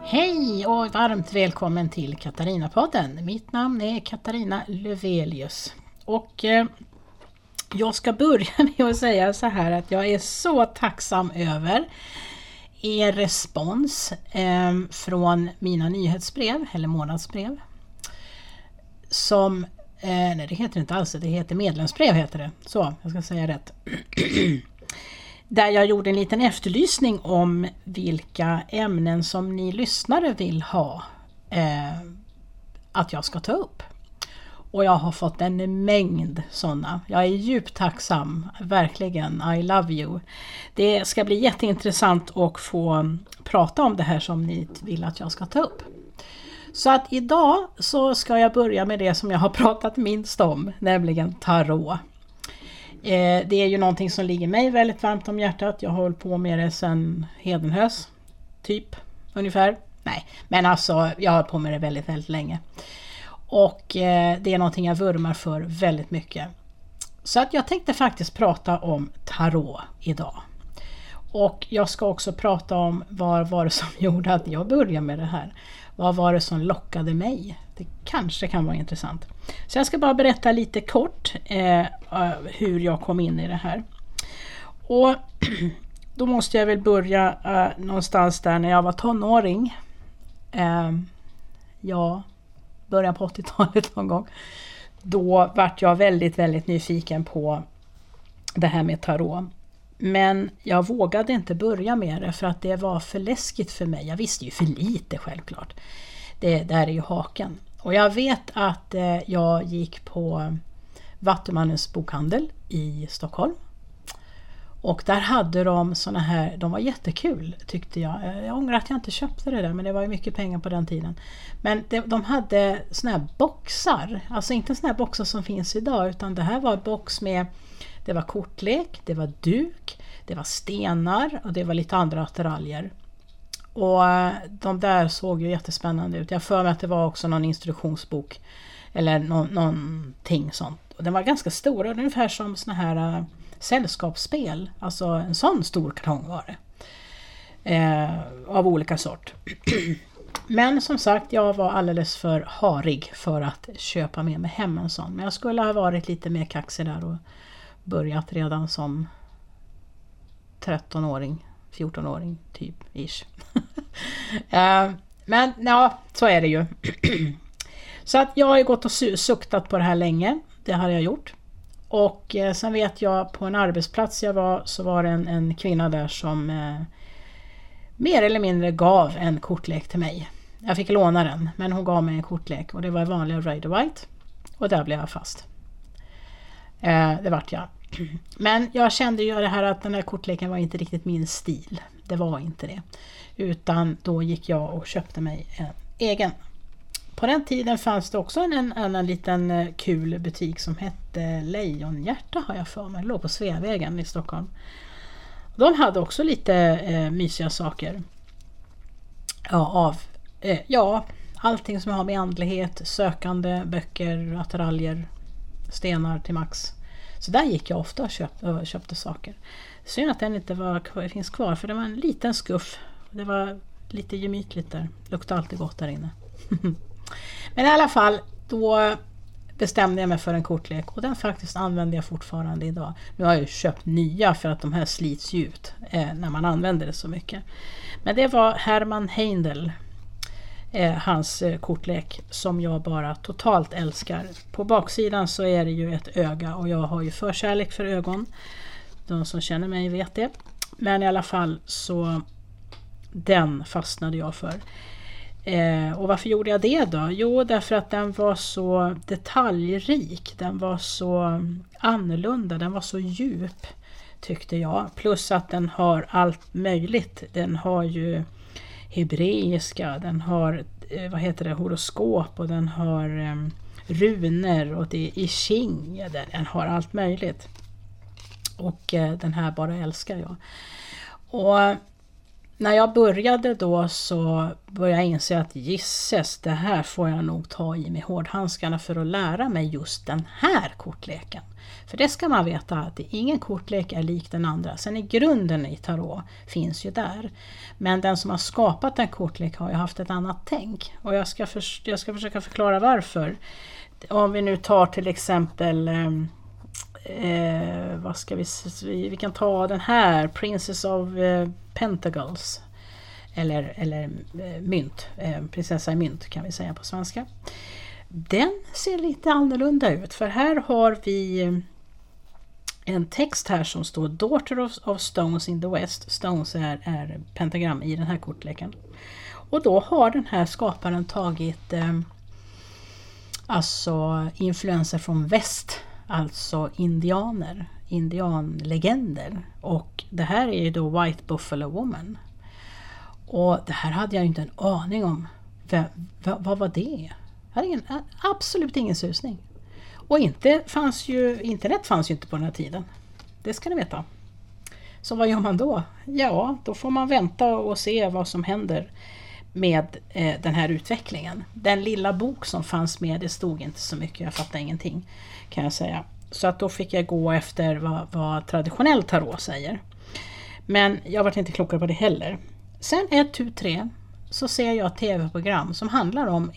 Hej och varmt välkommen till Katarina-podden. Mitt namn är Katarina Lövelius och jag ska börja med att säga så här att jag är så tacksam över er respons från mina nyhetsbrev eller månadsbrev som, nej det heter inte alls, det heter medlemsbrev heter det, så jag ska säga rätt. Där jag gjorde en liten efterlysning om vilka ämnen som ni lyssnare vill ha att jag ska ta upp. Och jag har fått en mängd sådana. Jag är djupt tacksam, verkligen. I love you. Det ska bli jätteintressant att få prata om det här som ni vill att jag ska ta upp. Så att idag så ska jag börja med det som jag har pratat minst om, nämligen tarot. Det är ju någonting som ligger mig väldigt varmt om hjärtat. Jag har hållit på med det sedan Hedenhös, typ, ungefär. Nej, men alltså jag har hållit på med det väldigt, väldigt länge. Och det är någonting jag vurmar för väldigt mycket. Så att jag tänkte faktiskt prata om tarot idag. Och jag ska också prata om vad var det som gjorde att jag började med det här. Vad var det som lockade mig? Det kanske kan vara intressant. Så jag ska bara berätta lite kort hur jag kom in i det här. Och då måste jag väl börja någonstans där när jag var tonåring. Början på 80-talet någon gång. Då vart jag väldigt, väldigt nyfiken på det här med tarot. Men jag vågade inte börja med det för att det var för läskigt för mig. Jag visste ju för lite självklart. Det där är ju haken. Och jag vet att jag gick på Vattumannens bokhandel i Stockholm. Och där hade de såna här, de var jättekul tyckte jag. Jag ångrar att jag inte köpte det där, men det var ju mycket pengar på den tiden. Men de hade såna här boxar, alltså inte såna här boxar som finns idag, utan det här var en box med, det var kortlek, det var duk, det var stenar och det var lite andra attiraljer. Och de där såg ju jättespännande ut. Jag för mig att det var också någon instruktionsbok eller någonting sånt. Och den var ganska stor, ungefär som såna här sällskapsspel. Alltså en sån stor kartong var det. Av olika sort. Men som sagt, jag var alldeles för harig för att köpa med mig hem en sån. Men jag skulle ha varit lite mer kaxig där och börjat redan som 13-åring, 14-åring typ ish. Men ja, så är det ju. Så att jag har gått och suktat på det här länge. Det har jag gjort. Och sen vet jag på en arbetsplats jag var, så var det en kvinna där som mer eller mindre gav en kortlek till mig. Jag fick låna den, men hon gav mig en kortlek och det var vanliga Rider-Waite. Och där blev jag fast. Det vart jag. Men jag kände ju det här att den här kortleken var inte riktigt min stil. Det var inte det. Utan då gick jag och köpte mig en egen. På den tiden fanns det också en liten kul butik som hette Lejonhjärta har jag för mig. Det låg på Sveavägen i Stockholm. De hade också lite mysiga saker. Allting som har med andlighet, sökande, böcker, attiraljer, stenar till max. Så där gick jag ofta och köpte saker. Synd att den inte finns kvar, för det var en liten skuff. Det var lite gemytligt där. Luktade alltid gott där inne. Men i alla fall, då bestämde jag mig för en kortlek. Och den faktiskt använder jag fortfarande idag. Nu har jag ju köpt nya för att de här slits ut när man använder det så mycket. Men det var Herman Heindel. Hans kortlek som jag bara totalt älskar. På baksidan så är det ju ett öga och jag har ju förkärlek för ögon. De som känner mig vet det. Men i alla fall så den fastnade jag för. Och varför gjorde jag det då? Jo, därför att den var så detaljrik. Den var så annorlunda. Den var så djup tyckte jag. Plus att den har allt möjligt. Den har ju hebreiska, den har horoskop och den har runer och det är i Qing, den har allt möjligt. Och den här bara älskar jag. Och när jag började då så började jag inse att gisses, det här får jag nog ta i med hårdhandskarna för att lära mig just den här kortleken. För det ska man veta att ingen kortlek är lik den andra. Sen i grunden i tarot finns ju där. Men den som har skapat en kortlek har ju haft ett annat tänk. Och jag ska försöka förklara varför. Om vi nu tar till exempel... vad ska vi kan ta den här Princess of Pentacles eller mynt, prinsessa i mynt kan vi säga på svenska. Den ser lite annorlunda ut, för här har vi en text här som står Daughter of Stones in the West. Stones är pentagram i den här kortleken. Och då har den här skaparen tagit alltså influenser från väst. Alltså indianlegender. Och det här är ju då White Buffalo Woman. Och det här hade jag inte en aning om. Vad var det? Jag hade absolut ingen susning. Och internet fanns ju inte på den här tiden. Det ska ni veta. Så vad gör man då? Ja, då får man vänta och se vad som händer med den här utvecklingen. Den lilla bok som fanns med, det stod inte så mycket, jag fattade ingenting kan jag säga. Så att då fick jag gå efter vad traditionell tarot säger. Men jag var inte klokare på det heller. Sen 1, 2, 3 så ser jag ett tv-program som handlar om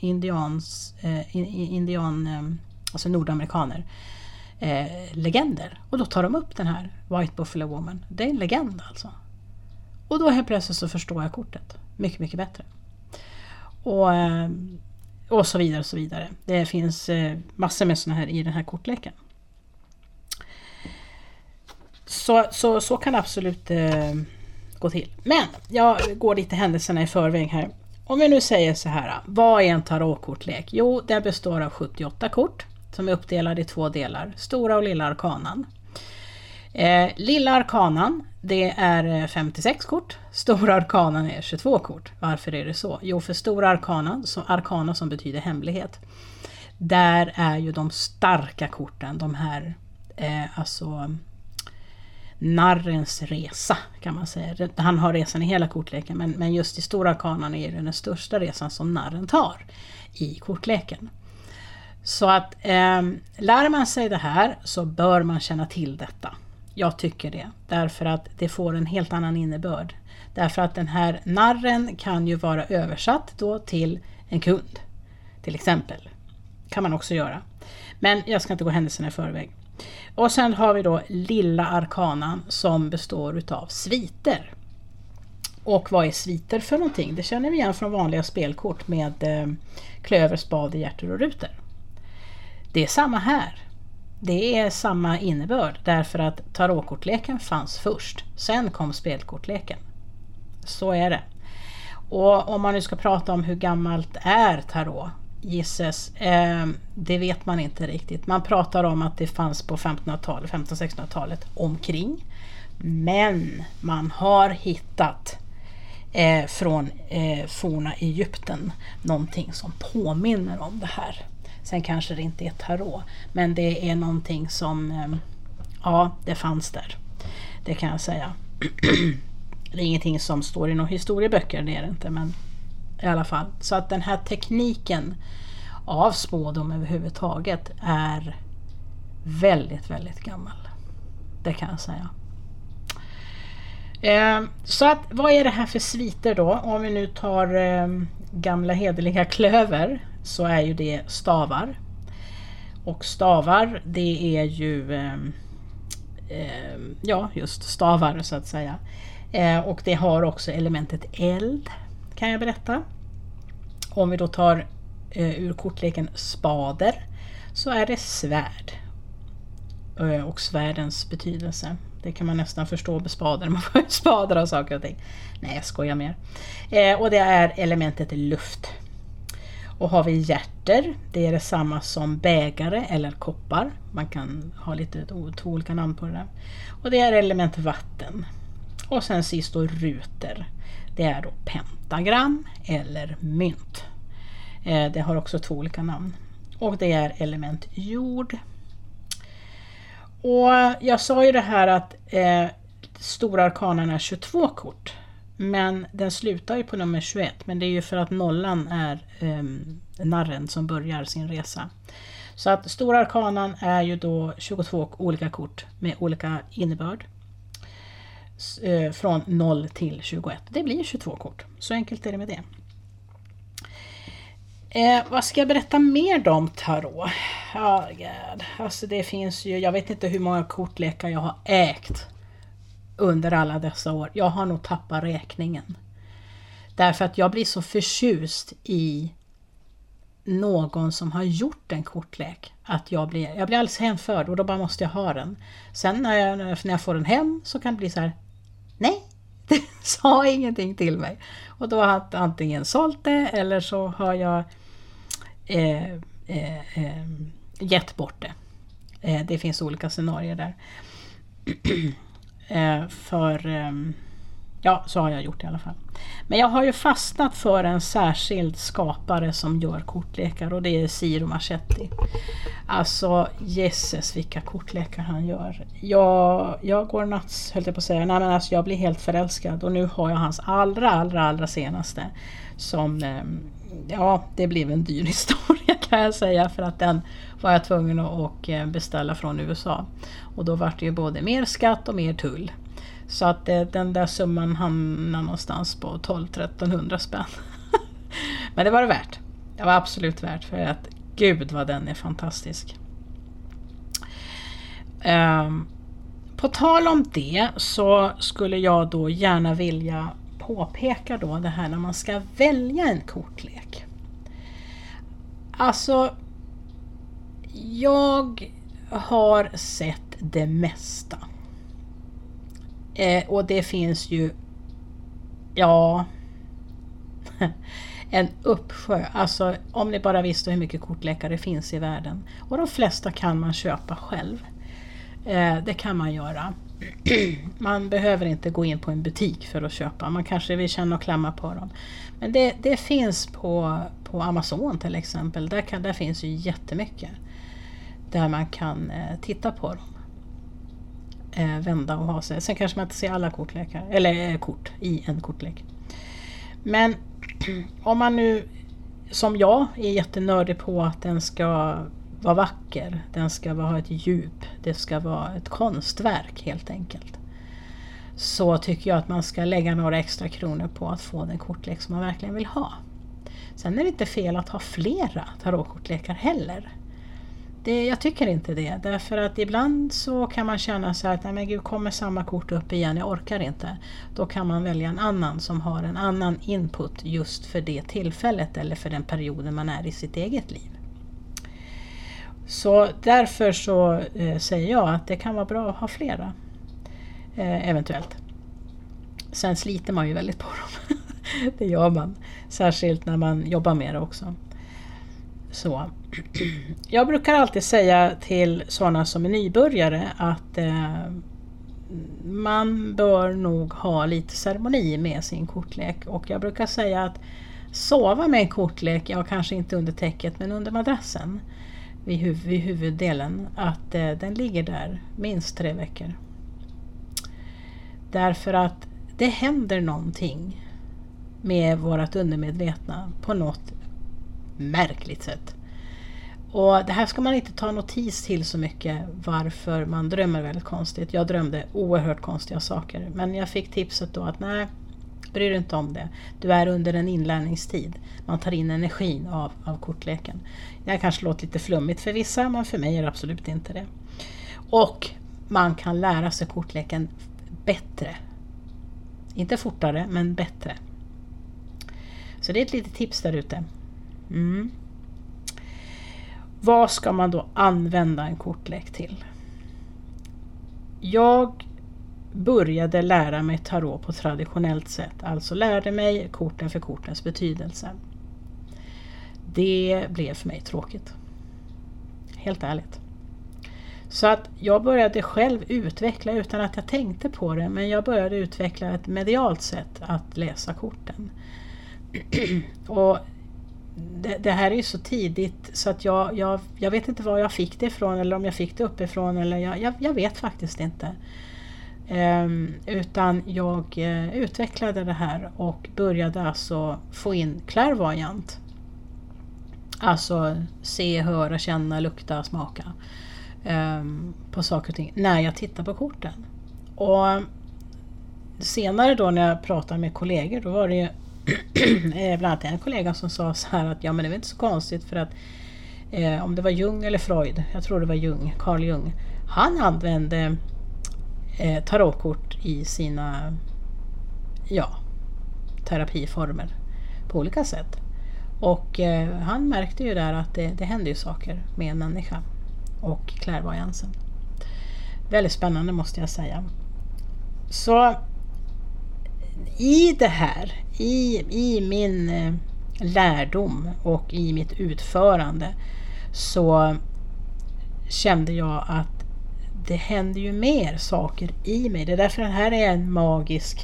alltså nordamerikaner legender. Och då tar de upp den här White Buffalo Woman. Det är en legend alltså. Och då helt plötsligt så förstår jag kortet mycket, mycket bättre. Och så vidare och så vidare. Det finns massor med såna här i den här kortleken. Så kan det absolut gå till. Men jag går lite händelserna i förväg här. Om vi nu säger så här, vad är en tarotkortlek? Jo, det består av 78 kort som är uppdelade i 2 delar. Stora och lilla arkanan. Lilla arkanan, det är 56 kort. Stora arkanan är 22 kort. Varför är det så? Jo, för stora arkanan, arkana som betyder hemlighet, där är ju de starka korten, de här alltså narrens resa kan man säga. Han har resan i hela kortleken, men just i stora arkanan är det den största resan som narren tar i kortleken. Så att lär man sig det här så bör man känna till detta. Jag tycker det, därför att det får en helt annan innebörd. Därför att den här narren kan ju vara översatt då till en kund, till exempel. Kan man också göra. Men jag ska inte gå händelserna i förväg. Och sen har vi då lilla arkanan som består utav sviter. Och vad är sviter för någonting? Det känner vi igen från vanliga spelkort med klöver, spade, hjärtor och rutor. Det är samma här. Det är samma innebörd därför att tarotkortleken fanns först. Sen kom spelkortleken. Så är det. Och om man nu ska prata om hur gammalt är tarot, gisses, det vet man inte riktigt. Man pratar om att det fanns på 1500-talet, 1500-1600-talet omkring. Men man har hittat från forna Egypten någonting som påminner om det här. Sen kanske det inte är tarot, men det är någonting som ja, det fanns där. Det kan jag säga. Det är ingenting som står i några historieböcker, det är det inte, men i alla fall. Så att den här tekniken av spådom överhuvudtaget är väldigt, väldigt gammal. Det kan jag säga. Så att vad är det här för sviter då? Om vi nu tar gamla hederliga klöver så är ju det stavar. Och stavar, det är ju ja, just stavar så att säga. Och det har också elementet eld, kan jag berätta. Om vi då tar ur kortleken spader så är det svärd. Och svärdens betydelse. Det kan man nästan förstå med spader. Man får spader av saker och ting. Nej, jag skojar mer. Och det är elementet luft. Och har vi hjärter, det är detsamma som bägare eller koppar. Man kan ha lite olika namn på det där. Och det är element vatten. Och sen sist då ruter. Det är då pentagram eller mynt. Det har också 2 olika namn. Och det är element jord. Och jag sa ju det här att stora arkanen är 22 kort. Men den slutar ju på nummer 21. Men det är ju för att nollan är narren som börjar sin resa. Så att stora arkanan är ju då 22 olika kort med olika innebörd. Från 0 till 21. Det blir 22 kort. Så enkelt är det med det. Vad ska jag berätta mer om tarot? Alltså det finns ju, jag vet inte hur många kortlekar jag har ägt under alla dessa år. Jag har nog tappat räkningen. Därför att jag blir så förtjust i någon som har gjort en kortlek. Att jag blir alldeles hänförd och då bara måste jag ha den. Sen när jag får den hem så kan det bli så här: nej, det sa ingenting till mig. Och då har jag antingen sålt det eller så har jag gett bort det. Det finns olika scenarier där. Så har jag gjort i alla fall. Men jag har ju fastnat för en särskild skapare som gör kortlekar och det är Ciro Marchetti. Alltså, jesses vilka kortlekar han gör. Jag går nuts, höll jag på att säga. Nej, men alltså, jag blir helt förälskad och nu har jag hans allra senaste som, det blev en dyr historia kan jag säga, för att den var jag tvungen att beställa från USA. Och då var det ju både mer skatt och mer tull. Så att den där summan hamnar någonstans på 1200-1300 spänn. Men det var det värt. Det var absolut värt, för att gud vad den är fantastisk. På tal om det så skulle jag då gärna vilja påpeka då det här när man ska välja en kortlek. Alltså, jag har sett det mesta. Och det finns ju en uppsjö. Alltså om ni bara visste hur mycket kortlekar det finns i världen. Och de flesta kan man köpa själv. Det kan man göra. Man behöver inte gå in på en butik för att köpa. Man kanske vill känna och klämma på dem. Men det finns på Amazon till exempel. Där finns ju jättemycket. Där man kan titta på dem. Vända och ha sig. Sen kanske man inte ser alla kortlekar. Eller kort i en kortlek. Men om man nu som jag är jättenördig på att den ska vara vacker. Den ska ha ett djup. Det ska vara ett konstverk helt enkelt. Så tycker jag att man ska lägga några extra kronor på att få den kortlek som man verkligen vill ha. Sen är det inte fel att ha flera tarotkortlekar heller. Jag tycker inte det. Därför att ibland så kan man känna så här att nej men gud, kommer samma kort upp igen, jag orkar inte. Då kan man välja en annan som har en annan input just för det tillfället eller för den perioden man är i sitt eget liv. Så därför så säger jag att det kan vara bra att ha flera. Eventuellt. Sen sliter man ju väldigt på dem. Det gör man. Särskilt när man jobbar med det också. Så. Jag brukar alltid säga till sådana som är nybörjare att man bör nog ha lite ceremoni med sin kortlek. Och jag brukar säga att sova med en kortlek, kanske inte under täcket men under madrassen vid huvuddelen, att den ligger där minst 3 veckor. Därför att det händer någonting med vårat undermedvetna på något märkligt sätt. Och det här ska man inte ta notis till så mycket varför man drömmer väldigt konstigt. Jag drömde oerhört konstiga saker. Men jag fick tipset då att nej, bry dig inte om det. Du är under en inlärningstid. Man tar in energin av kortleken. Det kanske låter lite flummigt för vissa, men för mig är det absolut inte det. Och man kan lära sig kortleken bättre. Inte fortare, men bättre. Så det är ett litet tips där ute. Vad ska man då använda en kortlek till? Jag började lära mig tarot på traditionellt sätt. Alltså lärde mig korten för kortens betydelse. Det blev för mig tråkigt. Helt ärligt. Så att jag började själv utveckla utan att jag tänkte på det. Men jag började utveckla ett medialt sätt att läsa korten. Och det här är ju så tidigt så att jag vet inte var jag fick det ifrån eller om jag fick det uppifrån eller jag vet faktiskt inte. Utan jag utvecklade det här och började alltså få in clairvoyant. Alltså se, höra, känna, lukta, smaka på saker och ting när jag tittar på korten. Och senare då när jag pratade med kollegor, då var det ju bland annat en kollega som sa så här att ja, men det är inte så konstigt för att om det var Jung eller Freud, jag tror det var Jung, Carl Jung, han använde tarotkort i sina terapiformer på olika sätt. Och han märkte ju där att det hände ju saker med en människa och clairvoyansen. Väldigt spännande måste jag säga. Så i det här, i min lärdom och i mitt utförande så kände jag att det händer ju mer saker i mig. Det är därför den här är en magisk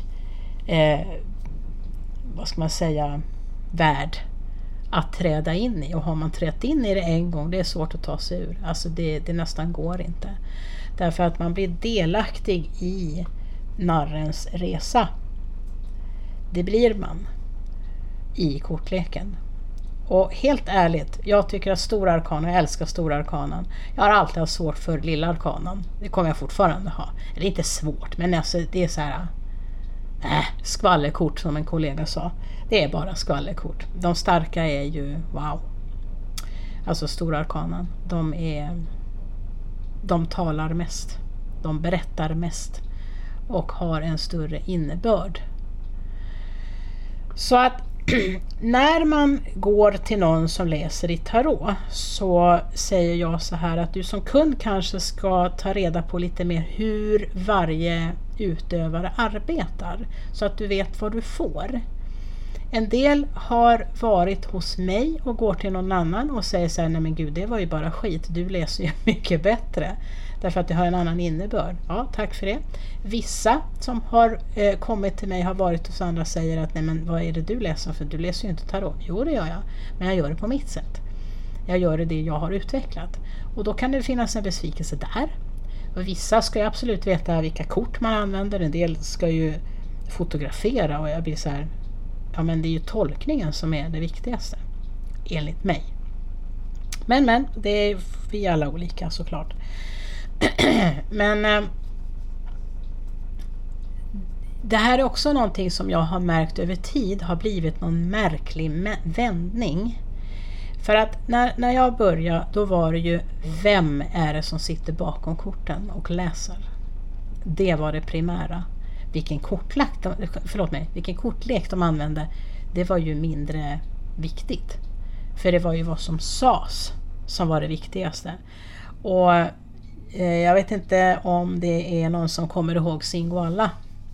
vad ska man säga, värld att träda in i. Och har man trätt in i det en gång, det är svårt att ta sig ur. Alltså det nästan går inte. Därför att man blir delaktig i narrens resa. Det blir man i kortleken. Och helt ärligt, jag tycker att stora arkanan, jag älskar stora arkanan. Jag har alltid haft svårt för lilla arkanan. Det kommer jag fortfarande ha. Det är inte svårt, men alltså, det är så här skvallerkort som en kollega sa. Det är bara skvallerkort. De starka är ju wow. Alltså stora arkanan. De talar mest. De berättar mest. Och har en större innebörd. Så att när man går till någon som läser i tarot så säger jag så här att du som kund kanske ska ta reda på lite mer hur varje utövare arbetar så att du vet vad du får. En del har varit hos mig och går till någon annan och säger så här, nej men gud, det var ju bara skit, du läser ju mycket bättre därför att det har en annan innebörd. Ja, tack för det. Vissa som har kommit till mig har varit hos andra och säger att nej men vad är det du läser, för du läser ju inte tarot. Jo, det gör jag, men jag gör det på mitt sätt. Jag gör det jag har utvecklat. Och då kan det finnas en besvikelse där. Och vissa ska ju absolut veta vilka kort man använder, en del ska ju fotografera och jag blir så här, ja men det är ju tolkningen som är det viktigaste enligt mig. Men det är vi alla olika såklart. Men det här är också någonting som jag har märkt över tid har blivit någon märklig vändning. För att när jag började, då var det ju vem är det som sitter bakom korten och läser. Det var det primära. Vilken kortlek de använde, det var ju mindre viktigt. För det var ju vad som sades som var det viktigaste. Och jag vet inte om det är någon som kommer ihåg Singoalla.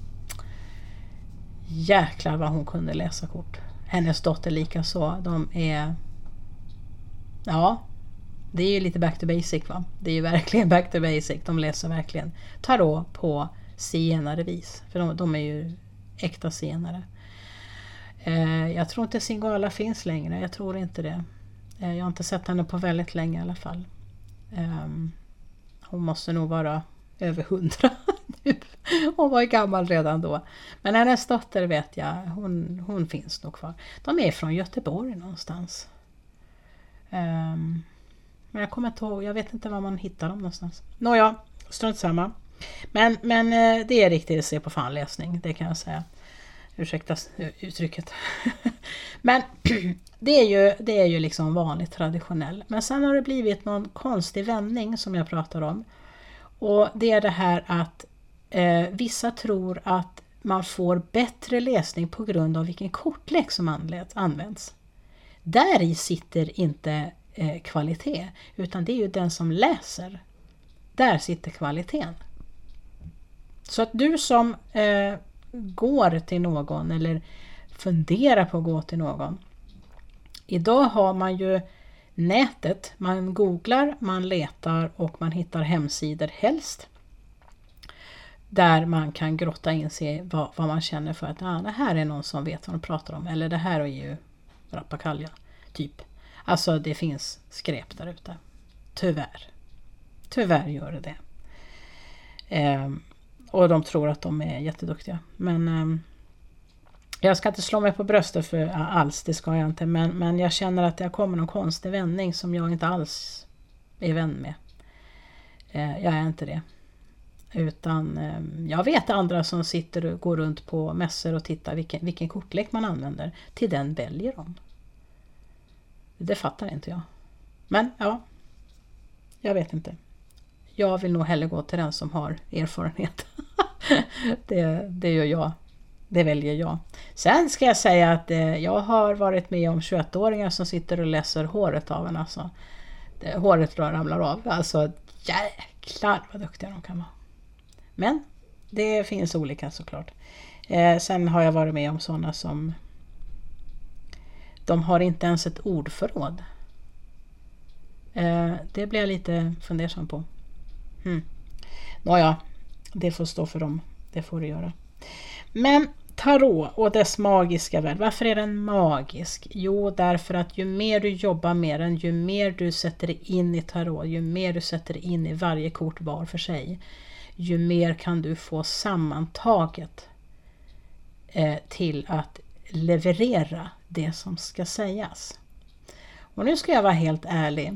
Jäklar vad hon kunde läsa kort. Hennes dotter lika så. De är... Ja, det är ju lite back to basic va. Det är ju verkligen back to basic. De läser verkligen tarot på zigenare vis. För de är ju äkta zigenare. Jag tror inte Singoalla finns längre. Jag tror inte det. Jag har inte sett henne på väldigt länge i alla fall. Hon måste nog vara över 100 nu. Hon var ju gammal redan då. Men hennes dotter vet jag, hon finns nog kvar. De är från Göteborg någonstans. Men jag kommer inte ihåg, jag vet inte var man hittar dem någonstans. Nåja, strunt samma. Men det är riktigt se på fanläsning, det kan jag säga. Ursäkta uttrycket. Men det är ju liksom vanligt traditionell. Men sen har det blivit någon konstig vändning som jag pratar om. Och det är det här att vissa tror att man får bättre läsning på grund av vilken kortlek som används. Där i sitter inte kvalitet, utan det är ju den som läser. Där sitter kvaliteten. Så att du som går till någon eller funderar på att gå till någon. Idag har man ju nätet, man googlar, man letar och man hittar hemsidor helst. Där man kan grotta in sig vad man känner för att det här är någon som vet vad de pratar om. Eller det här är ju rappakalja, typ. Alltså det finns skräp där ute. Tyvärr. Tyvärr gör det. Och de tror att de är jätteduktiga. Men jag ska inte slå mig på bröstet för alls, det ska jag inte. Men jag känner att jag kommer någon konstig vändning som jag inte alls är vän med. Jag är inte det. Utan jag vet andra som sitter och går runt på mässor och tittar vilken kortlek man använder. Till den väljer de. Det fattar inte jag. Men ja, jag vet inte. Jag vill nog hellre gå till den som har erfarenhet. Det gör jag. Det väljer jag. Sen ska jag säga att jag har varit med om 21-åringar som sitter och läser håret av en. Alltså, håret ramlar av. Alltså jäklar vad duktiga de kan vara. Men det finns olika såklart. Sen har jag varit med om sådana som de har inte ens ett ordförråd. Det blir jag lite fundersam på. Nåja, det får stå för dem. Det får det göra. Men tarot och dess magiska värld. Varför är den magisk? Jo, därför att ju mer du jobbar med den, ju mer du sätter dig in i tarot, ju mer du sätter dig in i varje kort var för sig, ju mer kan du få sammantaget till att leverera det som ska sägas. Och nu ska jag vara helt ärlig.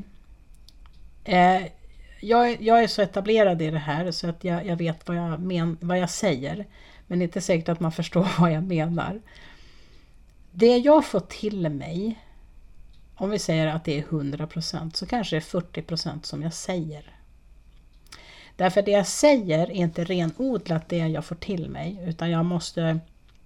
Jag är så etablerad i det här så att jag vet vad jag säger. Men det är inte säkert att man förstår vad jag menar. Det jag får till mig, om vi säger att det är 100%, så kanske det är 40% som jag säger. Därför det jag säger är inte renodlat det jag får till mig, utan jag måste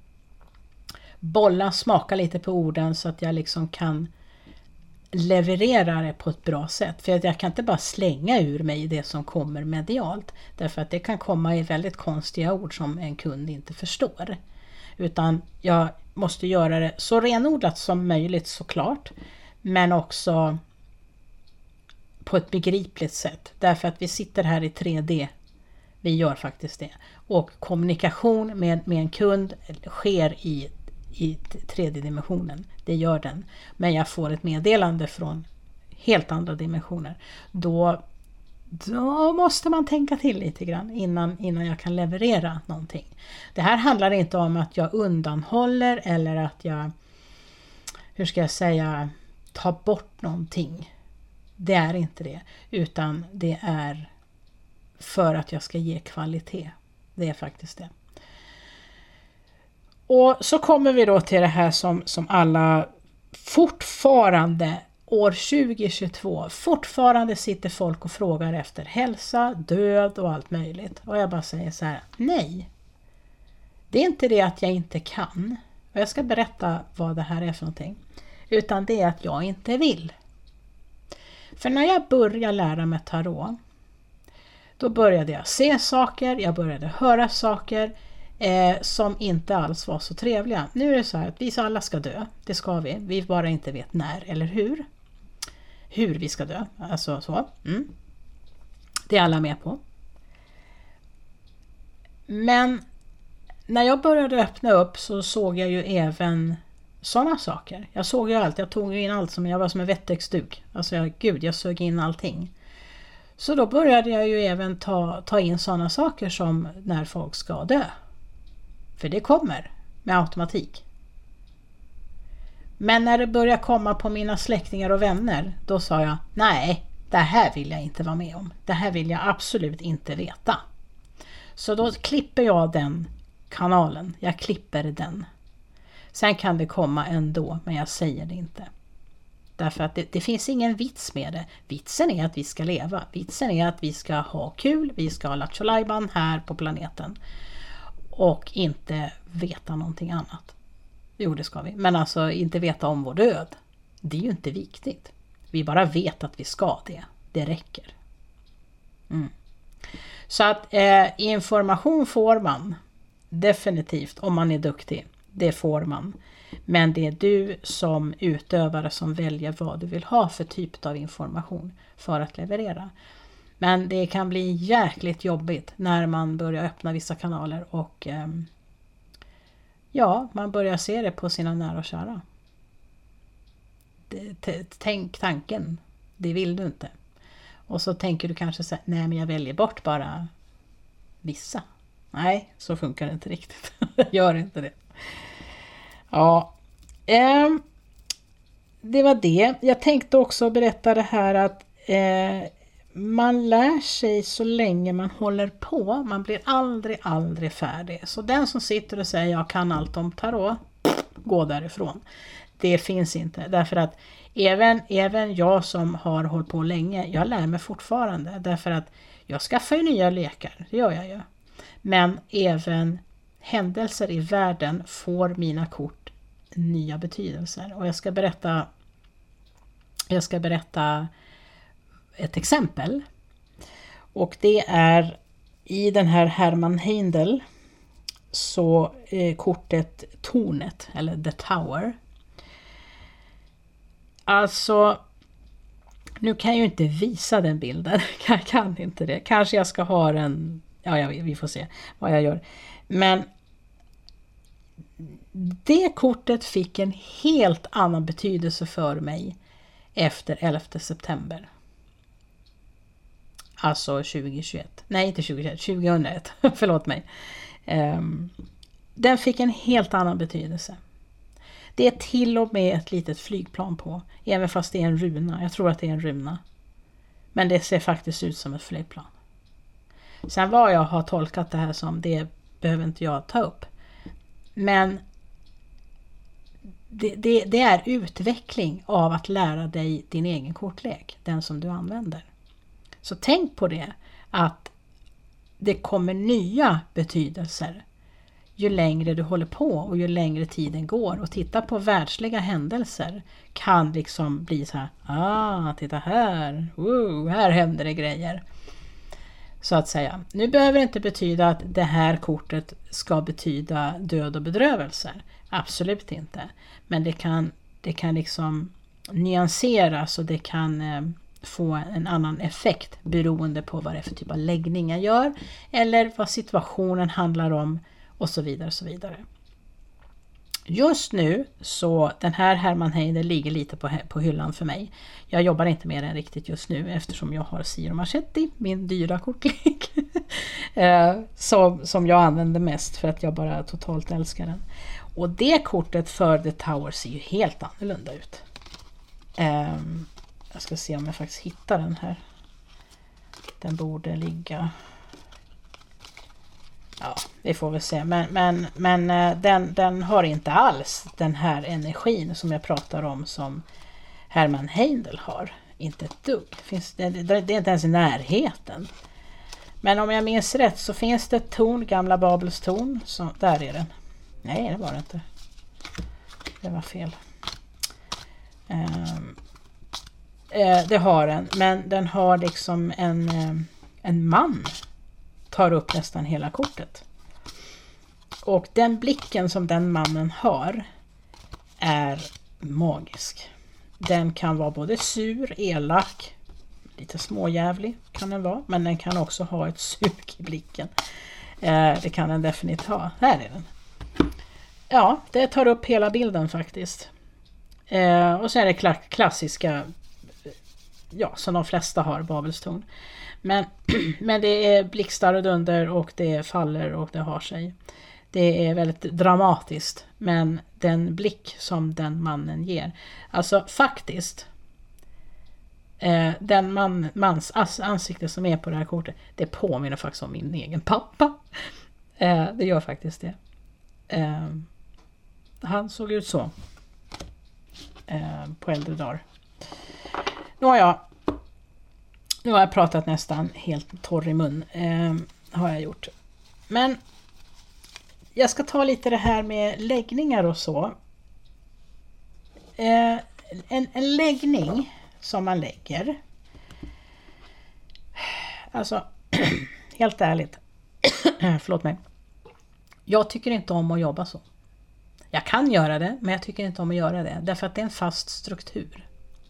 smaka lite på orden så att jag liksom kan leverera det på ett bra sätt. För att jag kan inte bara slänga ur mig det som kommer medialt. Därför att det kan komma i väldigt konstiga ord som en kund inte förstår. Utan jag måste göra det så renodlat som möjligt såklart. Men också på ett begripligt sätt. Därför att vi sitter här i 3D. Vi gör faktiskt det. Och kommunikation med en kund sker i 3D-dimensionen. Det gör den. Men jag får ett meddelande från helt andra dimensioner. Då måste man tänka till lite grann innan jag kan leverera någonting. Det här handlar inte om att jag undanhåller eller att jag, hur ska jag säga, tar bort någonting. Det är inte det. Utan det är för att jag ska ge kvalitet. Det är faktiskt det. Och så kommer vi då till det här som alla fortfarande år 2022 fortfarande sitter folk och frågar efter hälsa, död och allt möjligt. Och jag bara säger så här, nej. Det är inte det att jag inte kan. Och jag ska berätta vad det här är för någonting. Utan det är att jag inte vill. För när jag började lära mig tarot, då började jag se saker, jag började höra saker som inte alls var så trevliga. Nu är det så här att vi alla ska dö, det ska vi. Vi bara inte vet när eller hur. Hur vi ska dö, alltså så. Det är alla med på. Men när jag började öppna upp så såg jag ju även sådana saker. Jag såg ju allt, jag tog in allt som jag var som en vettexduk. Alltså jag sög in allting. Så då började jag ju även ta in sådana saker som när folk ska dö. För det kommer med automatik. Men när det börjar komma på mina släktingar och vänner, då sa jag, nej, det här vill jag inte vara med om. Det här vill jag absolut inte veta. Så då klipper jag den kanalen. Jag klipper den. Sen kan det komma ändå, men jag säger det inte. Därför att det finns ingen vits med det. Vitsen är att vi ska leva. Vitsen är att vi ska ha kul. Vi ska ha lattjolajban här på planeten. Och inte veta någonting annat. Jo, det ska vi. Men alltså inte veta om vår död. Det är ju inte viktigt. Vi bara vet att vi ska det. Det räcker. Så att information får man. Definitivt om man är duktig. Det får man. Men det är du som utövare som väljer vad du vill ha för typ av information för att leverera. Men det kan bli jäkligt jobbigt när man börjar öppna vissa kanaler och man börjar se det på sina nära och kära. Tänk tanken, det vill du inte. Och så tänker du kanske så här, nej men jag väljer bort bara vissa. Nej, så funkar det inte riktigt. Gör inte det. Ja, det var det. Jag tänkte också berätta det här att man lär sig så länge man håller på. Man blir aldrig färdig. Så den som sitter och säger jag kan allt om tarot, gå därifrån. Det finns inte. Därför att även jag som har hållit på länge, jag lär mig fortfarande. Därför att jag skaffar ju nya lekar, det gör jag ju. Men även händelser i världen får mina kort nya betydelser. Och jag ska berätta ett exempel. Och det är i den här Hermann Heindel så kortet Tornet eller The Tower. Alltså, nu kan jag ju inte visa den bilden. Jag kan inte det. Kanske jag ska ha den. Ja, vi får se vad jag gör. Men det kortet fick en helt annan betydelse för mig efter 11 september. Alltså 2021. Nej, inte 2021. 2001. Förlåt mig. Den fick en helt annan betydelse. Det är till och med ett litet flygplan på. Även fast det är en runa. Jag tror att det är en runa. Men det ser faktiskt ut som ett flygplan. Sen vad jag har tolkat det här som, det behöver inte jag ta upp. Men det är utveckling av att lära dig din egen kortlek. Den som du använder. Så tänk på det. Att det kommer nya betydelser. Ju längre du håller på och ju längre tiden går. Och titta på världsliga händelser. Kan liksom bli så här. Titta här. Här händer det grejer. Så att säga. Nu behöver det inte betyda att det här kortet ska betyda död och bedrövelser. Absolut inte. Men det kan liksom nyanseras och det kan få en annan effekt beroende på vad det är för typ av läggning jag gör. Eller vad situationen handlar om och så vidare och så vidare. Just nu så den här Hermann Heindel ligger lite på hyllan för mig. Jag jobbar inte med den riktigt just nu eftersom jag har Siro Marchetti, min dyra kortlek. som jag använder mest för att jag bara totalt älskar den. Och det kortet för The Tower ser ju helt annorlunda ut. Jag ska se om jag faktiskt hittar den här. Den borde ligga... Ja, vi får väl se. Men den har inte alls den här energin som jag pratar om som Hermann Heindel har. Inte ett dugg. Det är inte ens i närheten. Men om jag minns rätt så finns det ett torn, gamla Babels torn. Där är den. Nej, det var det inte. Det var fel. Det har den. Men den har liksom en man tar upp nästan hela kortet. Och den blicken som den mannen har är magisk. Den kan vara både sur, elak, lite småjävlig kan den vara. Men den kan också ha ett sug i blicken. Det kan den definitivt ha. Här är den. Ja, det tar upp hela bilden faktiskt. Och så är det klassiska, ja, som de flesta har, Babels torn. Men det är blixtar och dunder och det faller och det har sig. Det är väldigt dramatiskt. Men den blick som den mannen ger. Alltså faktiskt. Den mans ansikte som är på det här kortet. Det påminner faktiskt om min egen pappa. Det gör faktiskt det. Han såg ut så. På äldre dagar. Nu har jag pratat nästan helt torr i mun. Har jag gjort. Men jag ska ta lite det här med läggningar och så. En läggning som man lägger. Alltså, helt ärligt. Förlåt mig. Jag tycker inte om att jobba så. Jag kan göra det, men jag tycker inte om att göra det. Därför att det är en fast struktur.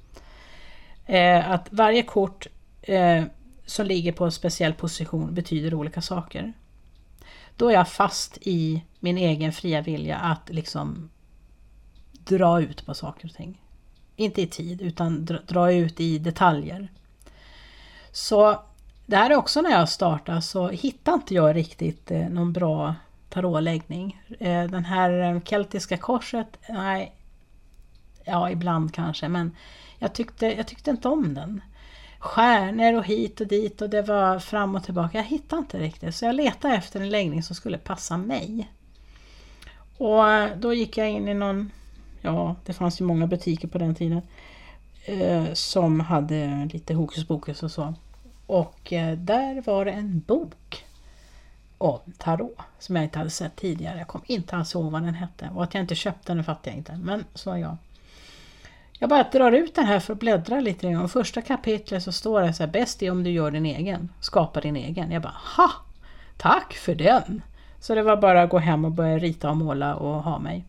Att varje kort som ligger på en speciell position betyder olika saker. Då är jag fast i min egen fria vilja att liksom dra ut på saker och ting. Inte i tid, utan dra ut i detaljer. Så här är också när jag startade så hittade inte jag riktigt någon bra tarotläggning. Den här keltiska korset, nej, ja ibland kanske, men jag tyckte inte om den. Stjärnor och hit och dit och det var fram och tillbaka. Jag hittade inte riktigt, så jag letade efter en läggning som skulle passa mig. Och då gick jag in i någon, ja det fanns ju många butiker på den tiden som hade lite hokus pokus och så. Och där var det en bok om tarot som jag inte hade sett tidigare. Jag kom inte alls ihåg vad den hette. Och att jag inte köpte den fattar jag inte. Men så är jag. Jag bara drar ut den här för att bläddra lite. I första kapitlet så står det så här: bäst är om du gör din egen. Skapa din egen. Jag bara, ha! Tack för den! Så det var bara att gå hem och börja rita och måla och ha mig.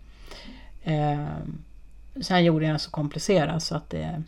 Sen gjorde jag så komplicerat så att det...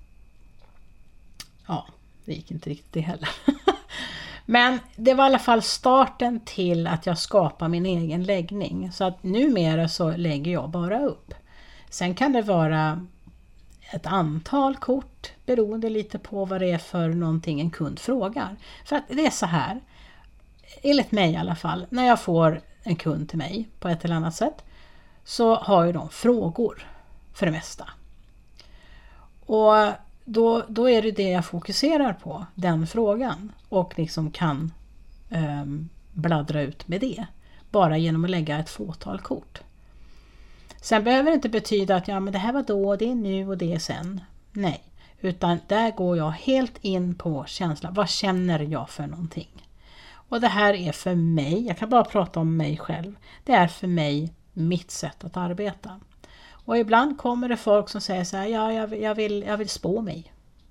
Ja, det gick inte riktigt det heller. Men det var i alla fall starten till att jag skapar min egen läggning. Så att numera så lägger jag bara upp. Sen kan det vara ett antal kort beroende lite på vad det är för någonting en kund frågar. För att det är så här, enligt mig i alla fall, när jag får en kund till mig på ett eller annat sätt så har ju de frågor för det mesta. Och då är det jag fokuserar på, den frågan. Och liksom kan bladdra ut med det. Bara genom att lägga ett fåtal kort. Sen behöver det inte betyda att ja, men det här var då, det är nu och det är sen. Nej, utan där går jag helt in på känslan. Vad känner jag för någonting? Och det här är för mig, jag kan bara prata om mig själv. Det är för mig mitt sätt att arbeta. Och ibland kommer det folk som säger så här: ja, jag vill spå mig.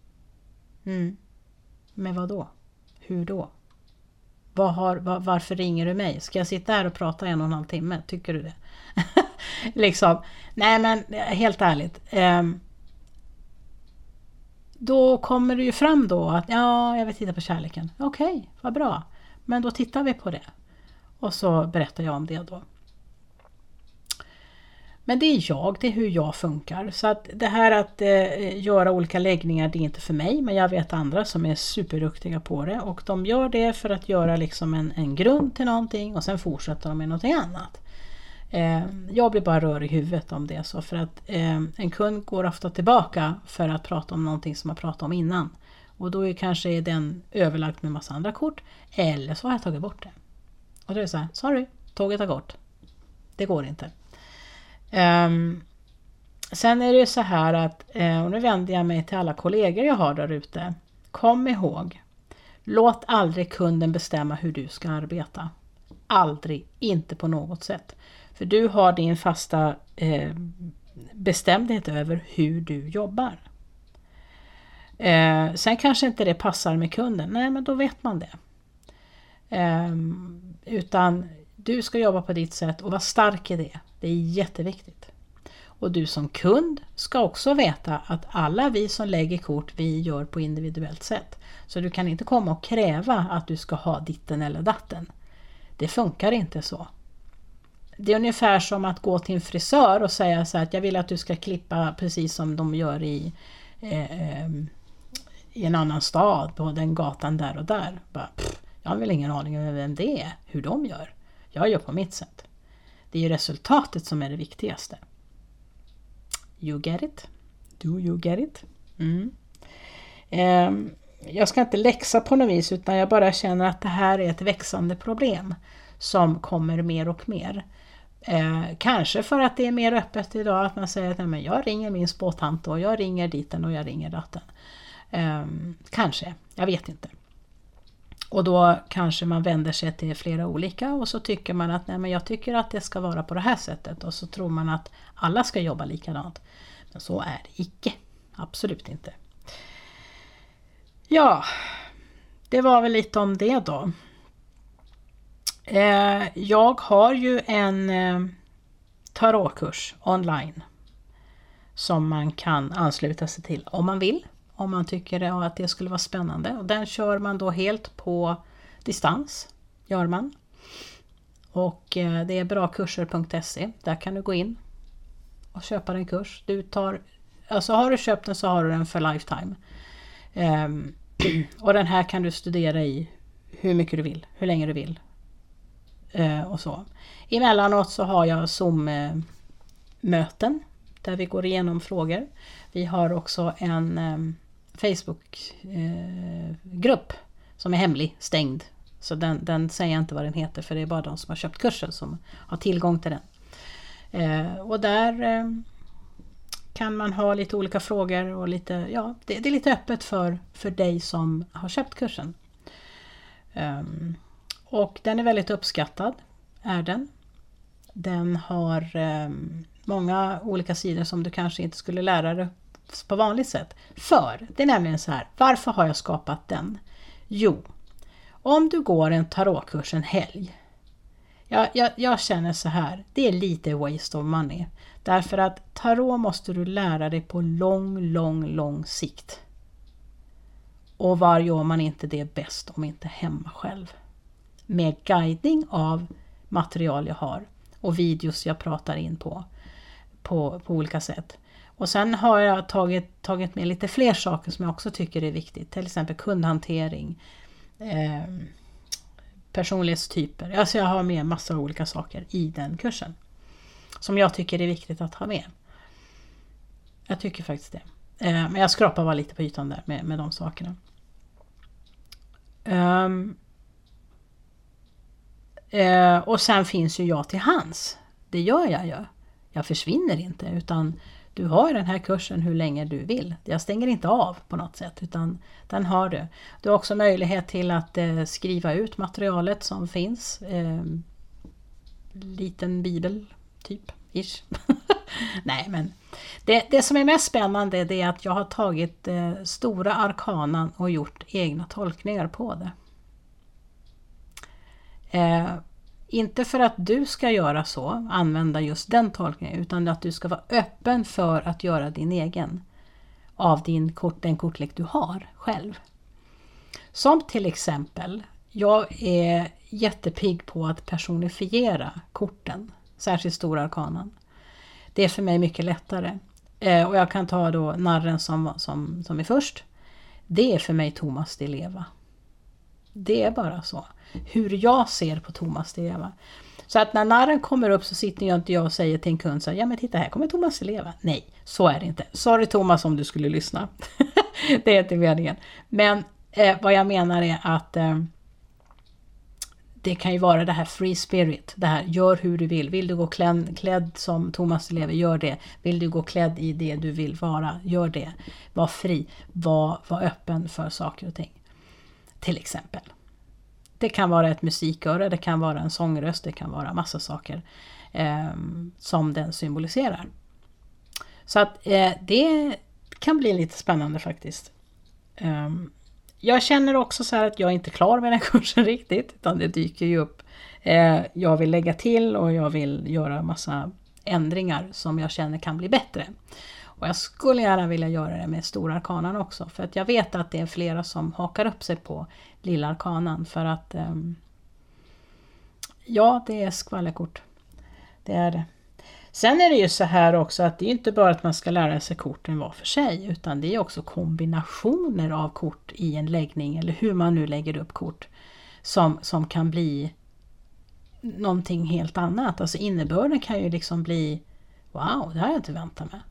Men vad då? Hur då? Varför ringer du mig? Ska jag sitta här och prata 1,5 timme? Tycker du det? Liksom. Nej men helt ärligt. Då kommer det ju fram då att ja, jag vill titta på kärleken. Okej, vad bra. Men då tittar vi på det. Och så berättar jag om det då. Men det är hur jag funkar. Så att det här att göra olika läggningar, det är inte för mig. Men jag vet andra som är superduktiga på det. Och de gör det för att göra liksom en grund till någonting. Och sen fortsätter de med någonting annat. Jag blir bara rör i huvudet om det. Så för att en kund går ofta tillbaka för att prata om någonting som jag pratat om innan. Och då kanske den överlagt med massa andra kort. Eller så har jag tagit bort det. Och då är det så här: sorry, tåget har gått. Det går inte. Sen är det så här att, och nu vänder jag mig till alla kollegor jag har där ute. Kom ihåg, låt aldrig kunden bestämma hur du ska arbeta. Aldrig, inte på något sätt. För du har din fasta bestämdhet över hur du jobbar. Sen kanske inte det passar med kunden. Nej, men då vet man det. Utan du ska jobba på ditt sätt och vara stark i det. Det är jätteviktigt. Och du som kund ska också veta att alla vi som lägger kort, vi gör på individuellt sätt. Så du kan inte komma och kräva att du ska ha ditten eller datten. Det funkar inte så. Det är ungefär som att gå till en frisör och säga så här att jag vill att du ska klippa precis som de gör i en annan stad på den gatan där och där. Bara, jag har väl ingen aning om vem det är, hur de gör. Jag gör på mitt sätt. Det är ju resultatet som är det viktigaste. You get it? Do you get it? Jag ska inte läxa på något vis, utan jag bara känner att det här är ett växande problem som kommer mer och mer. Kanske för att det är mer öppet idag att man säger att nej, men jag ringer min spåtant och jag ringer diten och jag ringer datten. Kanske, jag vet inte. Och då kanske man vänder sig till flera olika och så tycker man att nej, men jag tycker att det ska vara på det här sättet, och så tror man att alla ska jobba likadant. Men så är det icke. Absolut inte. Ja, det var väl lite om det då. Jag har ju en tarotkurs online som man kan ansluta sig till om man vill. Om man tycker att det skulle vara spännande. Och den kör man då helt på distans. Gör man. Och det är brakurser.se. Där kan du gå in och köpa en kurs. Alltså har du köpt den så har du den för lifetime. Och den här kan du studera i hur mycket du vill, hur länge du vill. Och så. Emellanåt så har jag Zoom-möten där vi går igenom frågor. Vi har också en Facebook-grupp som är hemlig, stängd. Så den säger jag inte vad den heter, för det är bara de som har köpt kursen som har tillgång till den. Och där kan man ha lite olika frågor och lite, ja, det är lite öppet för dig som har köpt kursen. Och den är väldigt uppskattad, är den. Den har många olika sidor som du kanske inte skulle lära dig på vanligt sätt. För det är nämligen så här, varför har jag skapat den? Jo, om du går en tarotkurs en helg. Jag känner så här, det är lite waste of money. Därför att tarot måste du lära dig på lång sikt. Och var gör man inte det bäst om inte hemma själv? Med guidning av material jag har och videos jag pratar in på olika sätt. Och sen har jag tagit med lite fler saker som jag också tycker är viktigt. Till exempel kundhantering, personlighetstyper. Alltså jag har med massa olika saker i den kursen som jag tycker är viktigt att ha med. Jag tycker faktiskt det. Men jag skrapar bara lite på ytan där med de sakerna. Och sen finns ju jag till hands. Det gör jag ju. Jag försvinner inte, utan du har den här kursen hur länge du vill. Jag stänger inte av på något sätt, utan den har du. Du har också möjlighet till att skriva ut materialet som finns. Liten bibel typ. Ish. Nej, men det som är mest spännande är att jag har tagit stora arkanan och gjort egna tolkningar på det. Inte för att du ska göra så, använda just den tolkningen, utan att du ska vara öppen för att göra din egen av den kortlek du har själv. Som till exempel, jag är jättepigg på att personifiera korten, särskilt stora arkanan. Det är för mig mycket lättare. Och jag kan ta då narren som är först. Det är för mig Thomas Di Leva. Det är bara så. Hur jag ser på Thomas Di Leva. Så att när narren kommer upp så sitter jag inte och säger till en kund så här, ja men titta här kommer Thomas Di Leva. Nej, så är det inte. Sorry Thomas om du skulle lyssna. Det är inte meningen. Men vad jag menar är att det kan ju vara det här free spirit. Det här, gör hur du vill. Vill du gå klädd som Thomas Di Leva, gör det. Vill du gå klädd i det du vill vara, gör det. Var fri. Var öppen för saker och ting. Till exempel. Det kan vara ett musiköra, det kan vara en sångröst, det kan vara massa saker som den symboliserar. Så att det kan bli lite spännande faktiskt. Jag känner också så här att jag är inte klar med den kursen riktigt, utan det dyker ju upp. Jag vill lägga till och jag vill göra massa ändringar som jag känner kan bli bättre. Och jag skulle gärna vilja göra det med stora arkanan också. För att jag vet att det är flera som hakar upp sig på lilla arkanan. För att ja, det är skvallerkort. Det är det. Sen är det ju så här också att det är inte bara att man ska lära sig korten var för sig. Utan det är också kombinationer av kort i en läggning. Eller hur man nu lägger upp kort. Som kan bli någonting helt annat. Alltså innebörden kan ju liksom bli wow, det har jag inte väntat mig.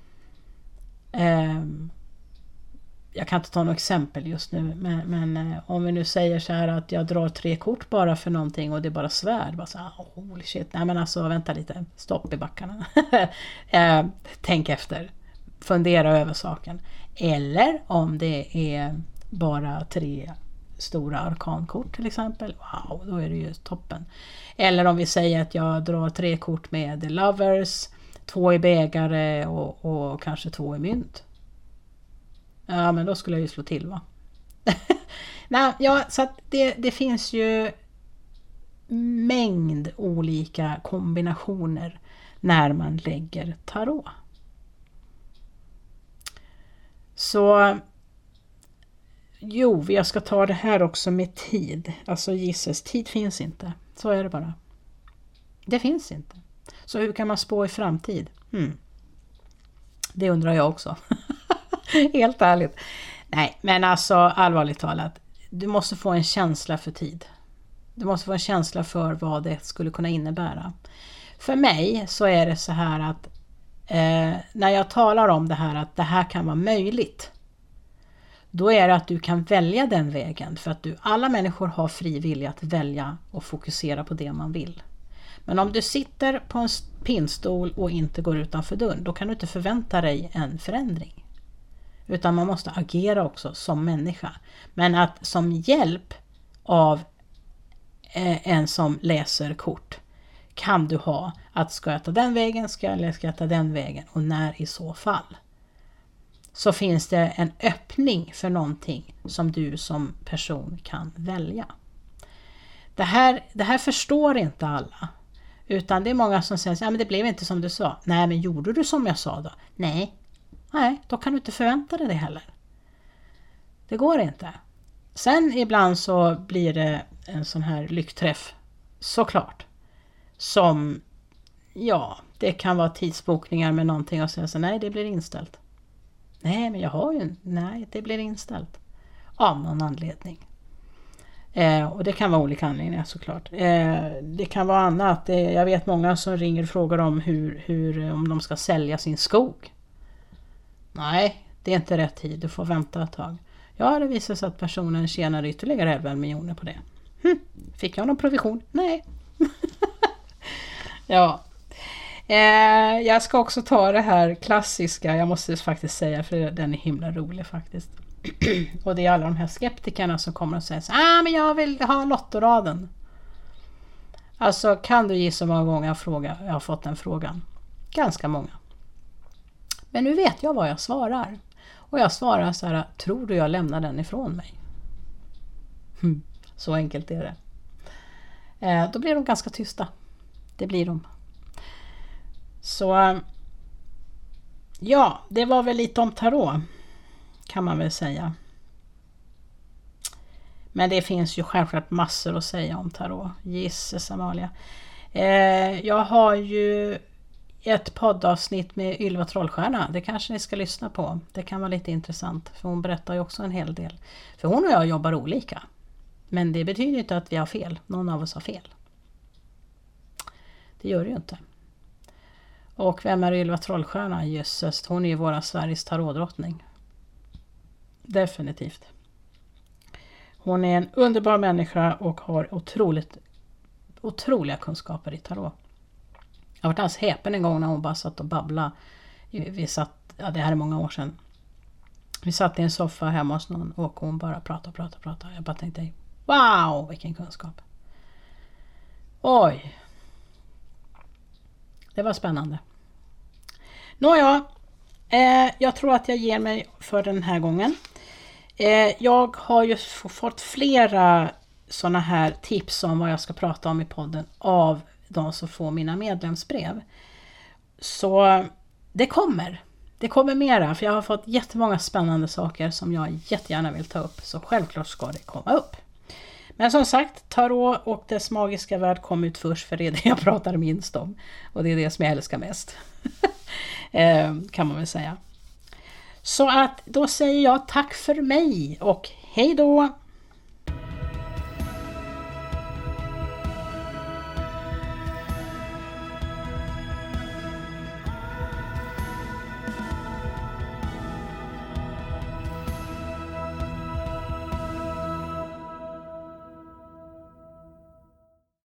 Jag kan inte ta något exempel just nu, men om vi nu säger så här att jag drar 3 kort bara för någonting och det är bara svärd, bara så här, holy shit, nej men alltså vänta lite, stopp i backarna. Tänk efter, fundera över saken. Eller om det är bara 3 stora arkankort till exempel, wow, då är det ju toppen. Eller om vi säger att jag drar 3 kort med The Lovers, 2 i bägare och kanske 2 i mynt. Ja, men då skulle jag ju slå till, va? Nej, ja, så att det finns ju mängd olika kombinationer när man lägger tarot. Så jo, jag ska ta det här också med tid. Alltså gisses, tid finns inte. Så är det bara. Det finns inte. Så hur kan man spå i framtid? Det undrar jag också. Helt ärligt. Nej, men alltså allvarligt talat. Du måste få en känsla för tid. Du måste få en känsla för vad det skulle kunna innebära. För mig så är det så här att när jag talar om det här att det här kan vara möjligt. Då är det att du kan välja den vägen. För att alla människor har fri vilja att välja och fokusera på det man vill. Men om du sitter på en pinnstol och inte går utanför dörren, då kan du inte förvänta dig en förändring. Utan man måste agera också som människa. Men att som hjälp av en som läser kort kan du ha att ska jag ta den vägen, ska jag ta den vägen och när i så fall. Så finns det en öppning för någonting som du som person kan välja. Det här förstår inte alla. Utan det är många som säger, ja men det blev inte som du sa. Nej, men gjorde du som jag sa då? Nej, då kan du inte förvänta dig det heller. Det går inte. Sen ibland så blir det en sån här lyckträff, såklart. Som, ja, det kan vara tidsbokningar med någonting och säga så, nej det blir inställt. Nej, men jag har ju, nej det blir inställt. Av någon anledning. Och det kan vara olika anledningar såklart. Det kan vara annat. Jag vet många som ringer och frågar om om de ska sälja sin skog. Nej, det är inte rätt tid. Du får vänta ett tag. Ja, det visar sig att personen tjänar ytterligare 11 miljoner på det. Fick jag någon provision? Nej. Ja. Jag ska också ta det här klassiska. Jag måste faktiskt säga, för den är himla rolig faktiskt. Och det är alla de här skeptikerna som kommer och säger så, men jag vill ha lottoraden. Alltså, kan du gissa många gånger jag har fått den frågan? Ganska många. Men nu vet jag vad jag svarar. Och jag svarar så här, tror du jag lämnar den ifrån mig? Så enkelt är det. Då blir de ganska tysta. Det blir de. Så ja, det var väl lite om tarot. Kan man väl säga. Men det finns ju självklart massor att säga om tarot. Gisses Amalia. Jag har ju ett poddavsnitt med Ylva Trollstjärna. Det kanske ni ska lyssna på. Det kan vara lite intressant. För hon berättar ju också en hel del. För hon och jag jobbar olika. Men det betyder inte att vi har fel. Någon av oss har fel. Det gör det ju inte. Och vem är Ylva Trollstjärna? Jösses, hon är ju våra Sveriges tarotdrottning. Definitivt. Hon är en underbar människa och har otroliga kunskaper i tarot. Jag var alldeles häpen en gång när hon bara satt och babblade. Det här är många år sedan. Vi satt i en soffa hemma hos någon och hon bara pratade. Jag bara tänkte, wow, vilken kunskap. Oj. Det var spännande. Nåja, jag tror att jag ger mig för den här gången. Jag har ju fått flera såna här tips om vad jag ska prata om i podden av de som får mina medlemsbrev. Så det kommer mera, för jag har fått jättemånga spännande saker som jag jättegärna vill ta upp. Så självklart ska det komma upp. Men som sagt, tarot och dess magiska värld kom ut först, för det är det jag pratar minst om. Och det är det som jag älskar mest. Kan man väl säga. Så att då säger jag tack för mig och hej då!